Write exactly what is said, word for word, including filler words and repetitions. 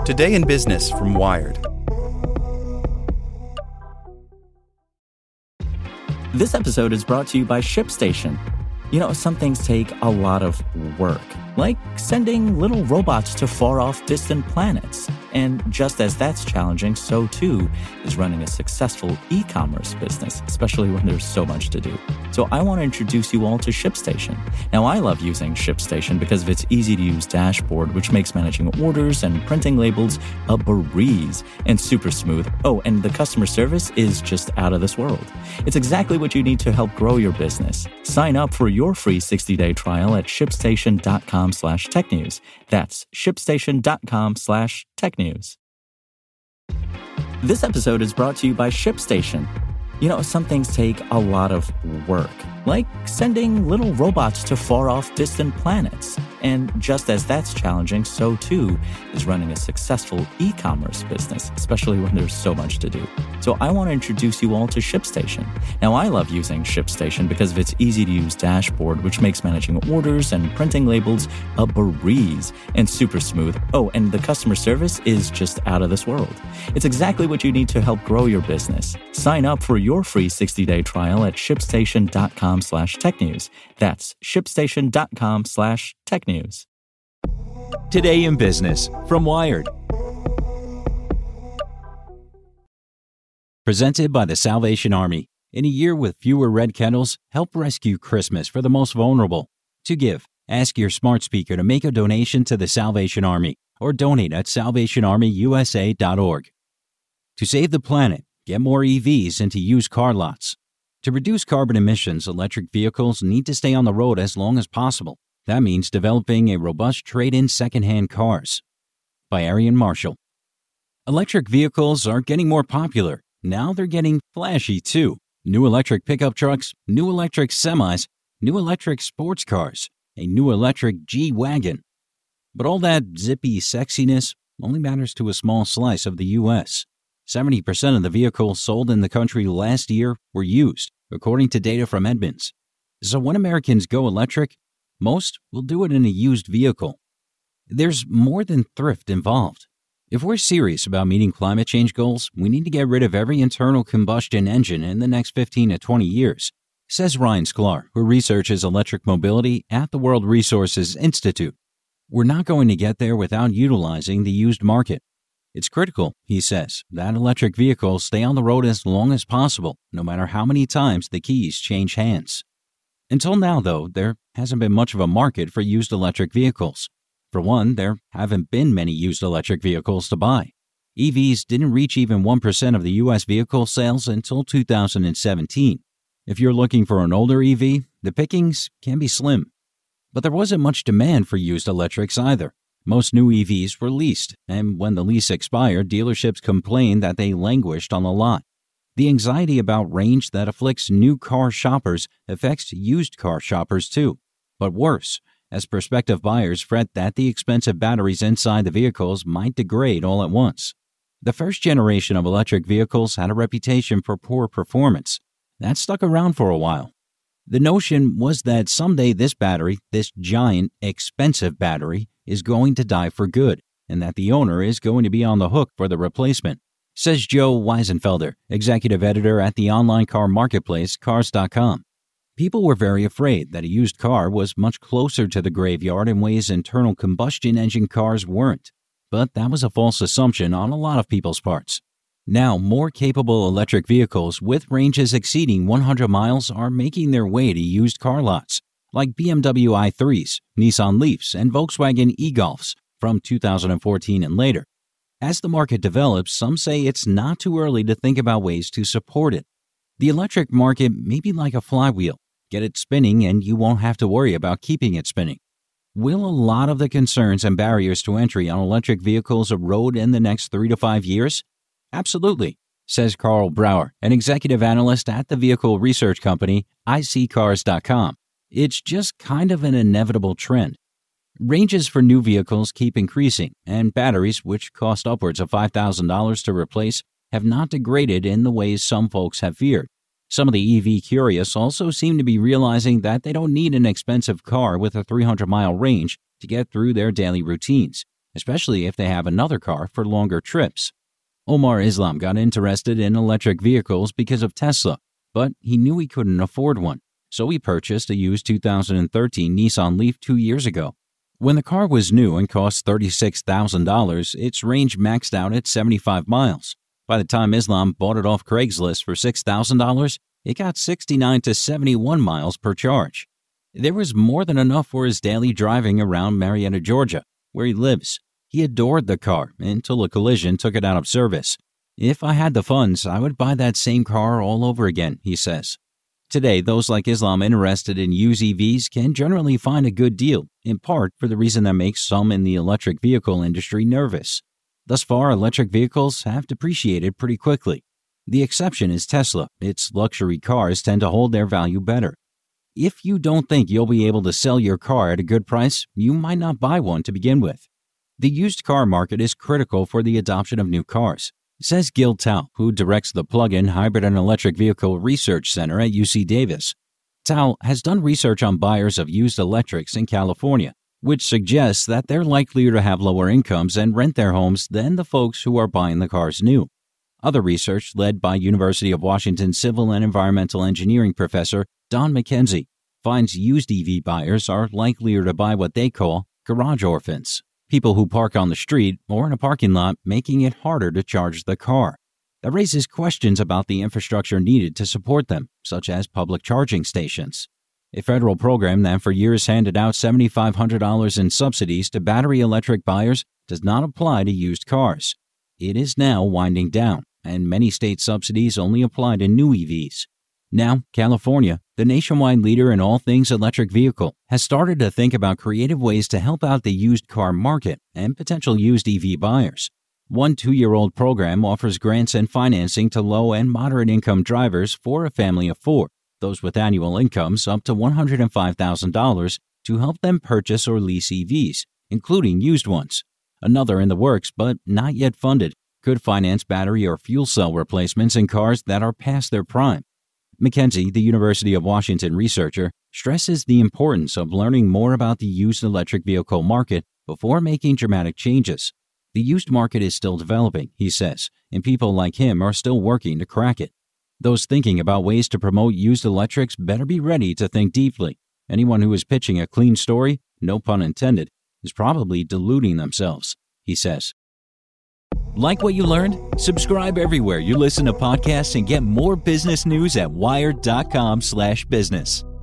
Today in Business from Wired. This episode is brought to you by ShipStation. You know, some things take a lot of work, like sending little robots to far-off distant planets. And just as that's challenging, so too is running a successful e-commerce business, especially when there's so much to do. So I want to introduce you all to ShipStation. Now, I love using ShipStation because of its easy-to-use dashboard, which makes managing orders and printing labels a breeze and super smooth. Oh, and the customer service is just out of this world. It's exactly what you need to help grow your business. Sign up for your free sixty-day trial at shipstation.com slash tech news. That's shipstation.com slash tech news. This episode is brought to you by ShipStation. You know, some things take a lot of work, like sending little robots to far-off distant planets. And just as that's challenging, so too is running a successful e-commerce business, especially when there's so much to do. So I want to introduce you all to ShipStation. Now, I love using ShipStation because of its easy-to-use dashboard, which makes managing orders and printing labels a breeze and super smooth. Oh, and the customer service is just out of this world. It's exactly what you need to help grow your business. Sign up for your free sixty-day trial at shipstation.com slash tech news. That's shipstation.com slash tech news. Today in Business from Wired. Presented by the Salvation Army. In a year with fewer red kettles, help rescue Christmas for the most vulnerable. To give, ask your smart speaker to make a donation to the Salvation Army or donate at salvation army u s a dot org. To save the planet, get more E Vs into used car lots. To reduce carbon emissions, electric vehicles need to stay on the road as long as possible. That means developing a robust trade-in secondhand cars. By Arian Marshall. Electric vehicles are getting more popular. Now they're getting flashy too. New electric pickup trucks, new electric semis, new electric sports cars, a new electric G-Wagon. But all that zippy sexiness only matters to a small slice of the U S seventy percent of the vehicles sold in the country last year were used, according to data from Edmunds. So when Americans go electric, most will do it in a used vehicle. There's more than thrift involved. If we're serious about meeting climate change goals, we need to get rid of every internal combustion engine in the next fifteen to twenty years, says Ryan Sklar, who researches electric mobility at the World Resources Institute. We're not going to get there without utilizing the used market. It's critical, he says, that electric vehicles stay on the road as long as possible, no matter how many times the keys change hands. Until now, though, there hasn't been much of a market for used electric vehicles. For one, there haven't been many used electric vehicles to buy. E Vs didn't reach even one percent of the U S vehicle sales until two thousand seventeen. If you're looking for an older E V, the pickings can be slim. But there wasn't much demand for used electrics either. Most new E Vs were leased, and when the lease expired, dealerships complained that they languished on the lot. The anxiety about range that afflicts new car shoppers affects used car shoppers too. But worse, as prospective buyers fret that the expensive batteries inside the vehicles might degrade all at once. The first generation of electric vehicles had a reputation for poor performance. That stuck around for a while. The notion was that someday this battery, this giant, expensive battery, is going to die for good, and that the owner is going to be on the hook for the replacement, says Joe Weisenfelder, executive editor at the online car marketplace Cars dot com. People were very afraid that a used car was much closer to the graveyard in ways internal combustion engine cars weren't. But that was a false assumption on a lot of people's parts. Now, more capable electric vehicles with ranges exceeding one hundred miles are making their way to used car lots, like B M W i threes, Nissan Leafs, and Volkswagen e-Golfs from two thousand fourteen and later. As the market develops, some say it's not too early to think about ways to support it. The electric market may be like a flywheel. Get it spinning and you won't have to worry about keeping it spinning. Will a lot of the concerns and barriers to entry on electric vehicles erode in the next three to five years? Absolutely, says Carl Brower, an executive analyst at the vehicle research company I C Cars dot com. It's just kind of an inevitable trend. Ranges for new vehicles keep increasing, and batteries, which cost upwards of five thousand dollars to replace, have not degraded in the ways some folks have feared. Some of the E V curious also seem to be realizing that they don't need an expensive car with a three hundred mile range to get through their daily routines. especially if they have another car for longer trips. Omar Islam got interested in electric vehicles because of Tesla, but he knew he couldn't afford one, so he purchased a used two thousand thirteen Nissan Leaf two years ago. When the car was new and cost thirty-six thousand dollars, its range maxed out at seventy-five miles. By the time Islam bought it off Craigslist for six thousand dollars, it got sixty-nine to seventy-one miles per charge. There was more than enough for his daily driving around Marietta, Georgia, where he lives. He adored the car until a collision took it out of service. If I had the funds, I would buy that same car all over again, he says. Today, those like Islam interested in used E Vs can generally find a good deal, in part for the reason that makes some in the electric vehicle industry nervous. Thus far, electric vehicles have depreciated pretty quickly. The exception is Tesla. Its luxury cars tend to hold their value better. If you don't think you'll be able to sell your car at a good price, you might not buy one to begin with. The used car market is critical for the adoption of new cars, says Gil Tao, who directs the Plug-in Hybrid and Electric Vehicle Research Center at U C Davis. Tao has done research on buyers of used electrics in California, which suggests that they're likelier to have lower incomes and rent their homes than the folks who are buying the cars new. Other research led by University of Washington civil and environmental engineering professor Don McKenzie finds used E V buyers are likelier to buy what they call garage orphans, people who park on the street or in a parking lot, making it harder to charge the car. That raises questions about the infrastructure needed to support them, such as public charging stations. A federal program that for years handed out seven thousand five hundred dollars in subsidies to battery electric buyers does not apply to used cars. It is now winding down, and many state subsidies only apply to new E Vs. Now, California, the nationwide leader in all things electric vehicle, has started to think about creative ways to help out the used car market and potential used E V buyers. One two-year-old program offers grants and financing to low and moderate income drivers for a family of four, those with annual incomes up to one hundred five thousand dollars, to help them purchase or lease E Vs, including used ones. Another in the works, but not yet funded, could finance battery or fuel cell replacements in cars that are past their prime. McKenzie, the University of Washington researcher, stresses the importance of learning more about the used electric vehicle market before making dramatic changes. The used market is still developing, he says, and people like him are still working to crack it. Those thinking about ways to promote used electrics better be ready to think deeply. Anyone who is pitching a clean story, no pun intended, is probably deluding themselves, he says. Like what you learned? Subscribe everywhere you listen to podcasts and get more business news at wired dot com slash business.